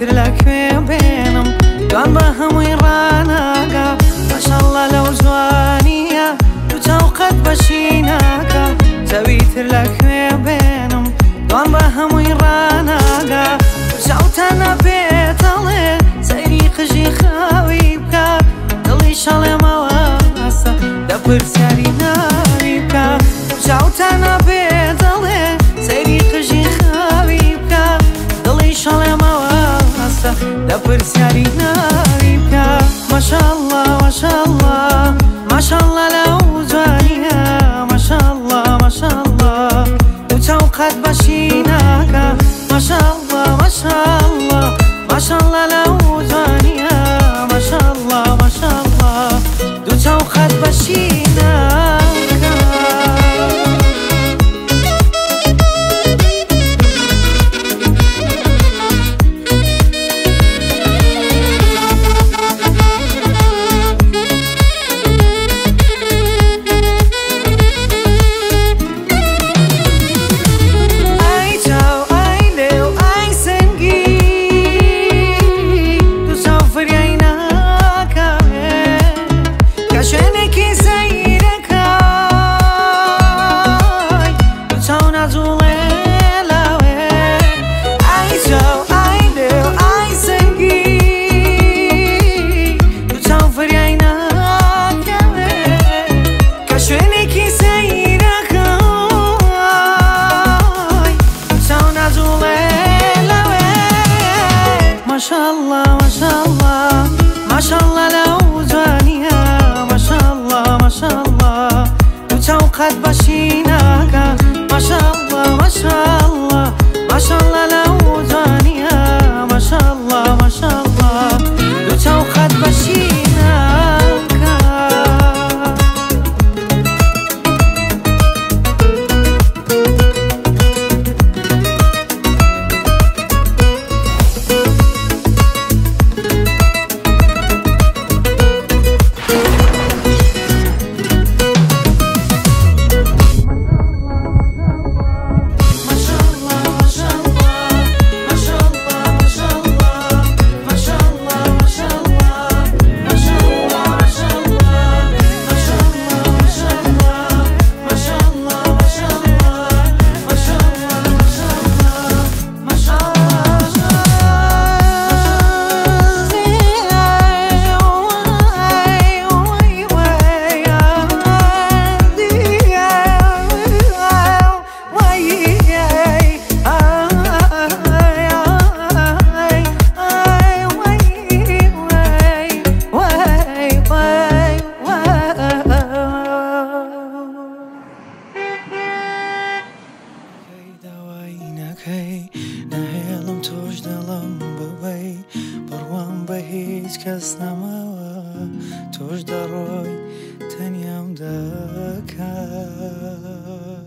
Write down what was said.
زەویتر لەکوێ بێنم دوان بە هەمووی ڕاناگا ماشەڵڵا لەو جوانیە دوو چاو قەت بەشی ناکا زەویتر لەکوێ بێنم دوان بە هەمووی ڕاناگا چاوتەنە پێتەڵێ سەیری قژی خاوی بکە دڵی شەڵێمەوە ئەسە دەپرسیاری ناوی بکە چاوتەنە پێتەڵێ سەیری قژی خاوی بکە دڵی شەڵێمەوە ئەسە دەپرسیاری ناوی بکە ماشەڵڵا ماشەڵڵا ماشەڵڵا لەو جوانیە ماشەڵڵا ماشەڵڵا دوو چاو قەت بەشی ناکە ماشەڵڵا ماشەڵڵا ماشەڵڵا لەو جوانیە ماشەڵڵا ماشەڵڵا دوو چاو قەت بەشی ناکە ماشەڵڵا ماشەڵڵا ماشەڵڵا لەو جوانیە ماشەڵڵا ماشەڵڵا دوو چاو قەت بەشی ناکە ماشەڵڵا ماشەڵڵا ماشەڵڵا لەو جوانیە ماشەڵڵا ماشەڵڵا دوو چاو قەت بەشی ناکە نهێڵم تۆش دڵم ببەی بڕوام بە هیچ کەس نەماوە تۆش دەڕۆی تەنیام دەکات